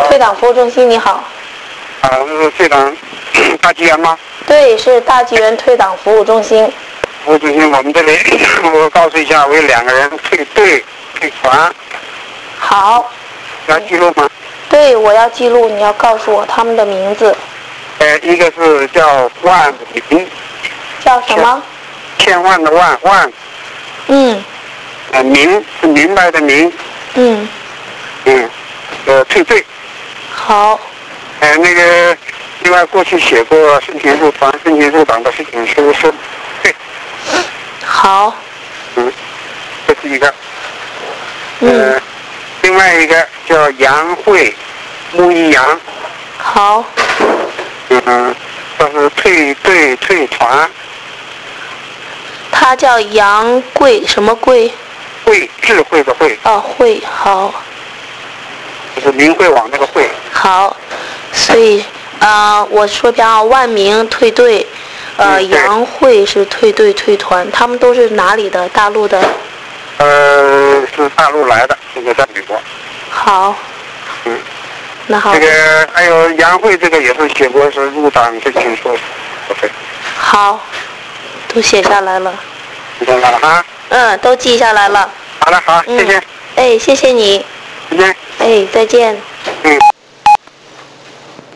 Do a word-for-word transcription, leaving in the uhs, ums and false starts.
退党服务中心，你好。 啊，是退党大纪元吗？ 对，是大纪元退党服务中心。 服务中心，我们这里我告诉一下，我有两个人退队退团。 好。 要记录吗？ 对，我要记录，你要告诉我他们的名字。 呃，一个是叫万明。 叫什么？ 千万的万万。 嗯。 呃，明是明白的明。 嗯。 嗯。呃，退队。 好。 呃，那个，另外过去写过申请入团、申请入党的申请书是对。 好。 嗯，这是一个。 嗯。 呃，另外一个叫杨慧，木一杨。 好。 嗯，这是退队退团。 他叫杨贵，什么贵？ 慧，智慧的慧。 哦，慧，好。 就是明慧网那个慧。 好，所以啊、呃，我说比较万明退队，呃， 嗯、 杨慧是退队退团，他们都是哪里的？大陆的？ 呃，是大陆来的，这个在美国。 好。 嗯。 那好。 这个还有杨慧，这个也是写过是入党申请书。对。 好，都写下来了。 记下来了哈。 嗯，都记下来了。 好了，好，谢谢。 嗯、哎，谢谢你。 再见。 哎，再见。